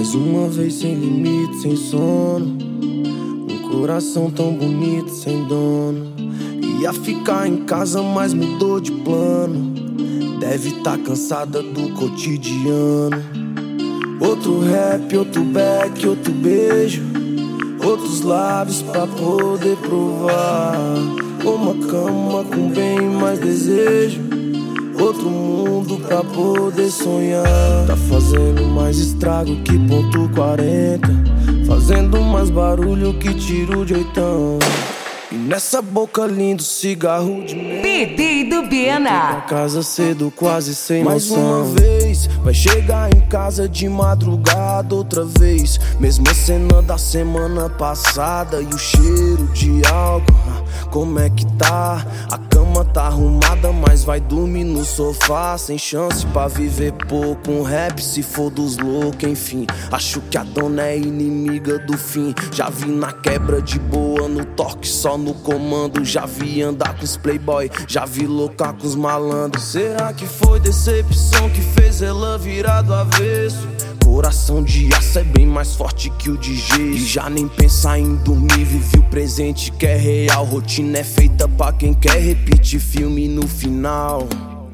Mais uma vez sem limite, sem sono. Um coração tão bonito, sem dono. Ia ficar em casa, mas mudou de plano. Deve tá cansada do cotidiano. Outro rap, outro back, outro beijo. Outros lábios pra poder provar. Uma cama com bem mais desejo. Outro mundo pra poder sonhar. Tá fazendo mais estrago que ponto 40. Fazendo mais barulho que tiro de oitão. E nessa boca lindo, cigarro de mel. PT do Biena. Pra casa cedo, quase sem noção. Mais uma vez, vai chegar em casa de madrugada outra vez. Mesma cena da semana passada. E o cheiro de álcool, como é que tá? A cama tá arrumada, mas vai dormir no sofá. Sem chance pra viver pouco. Um rap se for dos loucos, enfim. Acho que a dona é inimiga do fim. Já vi na quebra de boa, no toque só no comando. Já vi andar com os playboy, já vi loucar com os malandros. Será que foi decepção que fez ela virar do avesso? Coração de aço é bem mais forte que o de gesso. E já nem pensar em dormir, vive o presente que é real. Rotina é feita pra quem quer repetir filme no final.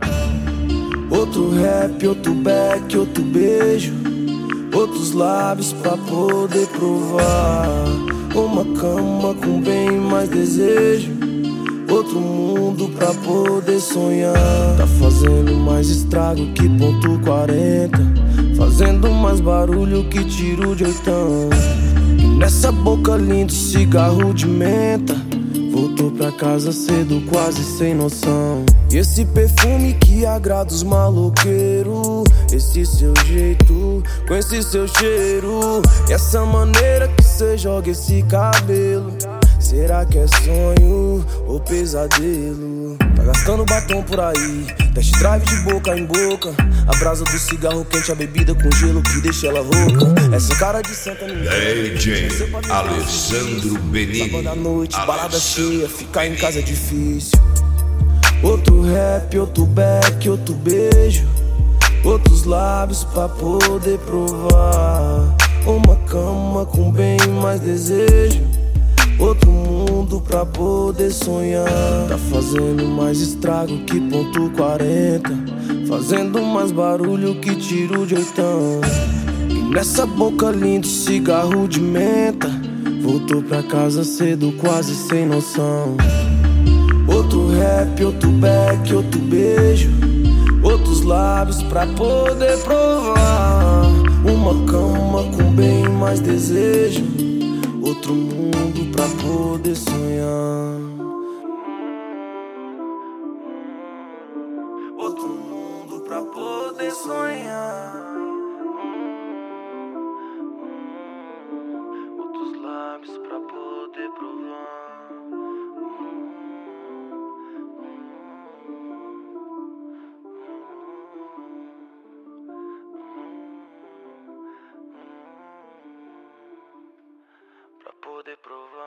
Outro rap, outro back, outro beijo. Outros lábios pra poder provar. Uma cama com bem mais desejo. Outro mundo pra poder sonhar. Tá fazendo mais estrago que ponto 40. Fazendo mais barulho que tiro de oitão. E nessa boca lindo, cigarro de menta. Voltou pra casa cedo, quase sem noção. E esse perfume que agrada os maloqueiros. Esse seu jeito, com esse seu cheiro. E essa maneira que cê joga esse cabelo. Será que é sonho ou pesadelo? Tá gastando batom por aí, test drive de boca em boca. A brasa do cigarro quente, a bebida com gelo que deixa ela rouca. Essa cara de santa no DJ Alessandro Benini. Sábado à noite, balada cheia, ficar em casa é difícil. Outro rap, outro back, outro beijo. Outros lábios pra poder provar. Uma cama com bem mais desejo. Outro mundo pra poder sonhar. Tá fazendo mais estrago que ponto 40. Fazendo mais barulho que tiro de oitão. E nessa boca lindo, cigarro de menta. Voltou pra casa cedo, quase sem noção. Outro rap, outro back, outro beijo. Outros lábios pra poder provar. Uma cama com bem mais desejo. Outro mundo pra poder sonhar. Outro mundo pra poder sonhar. Outros lábios pra poder provar. Pra poder provar.